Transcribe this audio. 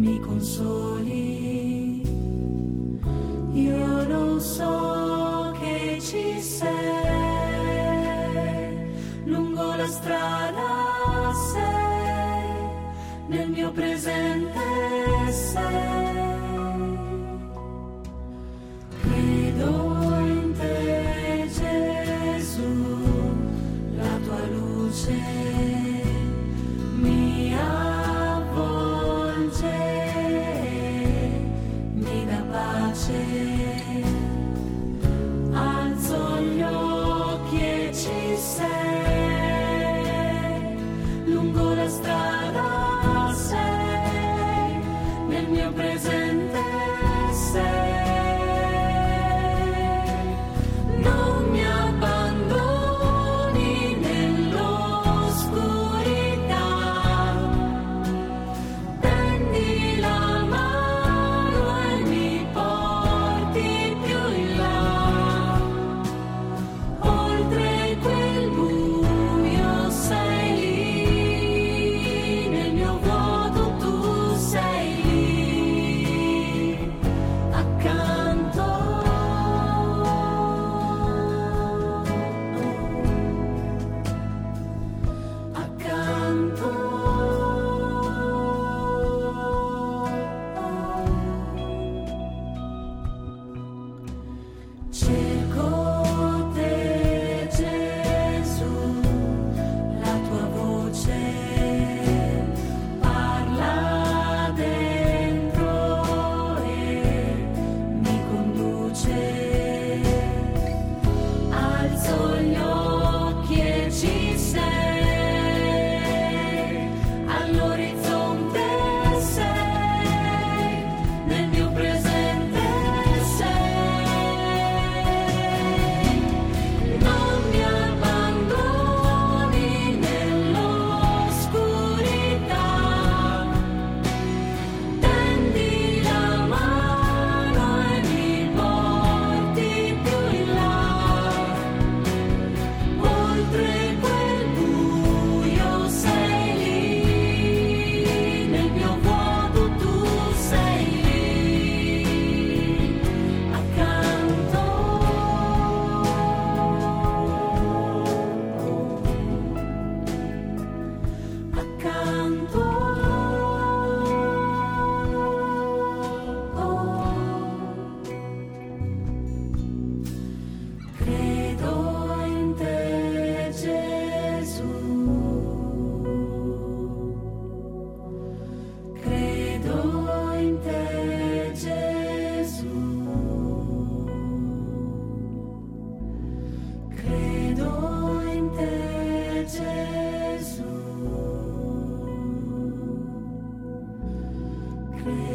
mi consoli. Io lo so che ci sei, lungo la strada sei, nel mio presente sei. Credo in te, Gesù, la tua luce mi avvolge, mi dà pace. Alzo gli occhi e ci sei, lungo la strada sei, nel mio presente sei. Non mi abbandoni nell'oscurità, tendi la mano e mi porti più in là, oltre quel buio sei lì, nel mio vuoto tu sei lì, accanto. Accanto. Cerco te, Gesù, la tua voce parla dentro e mi conduce. Alzo gli occhi e ci sei, all'orizzonte sei, nel mio presente sei. Non mi abbandoni nell'oscurità, tendi la mano e mi porti più in là, oltre quel buio sei lì, nel mio vuoto tu sei lì, accanto. Accanto. Credo in te, Gesù. Credo in te, Gesù. Credo in te, Gesù. Credo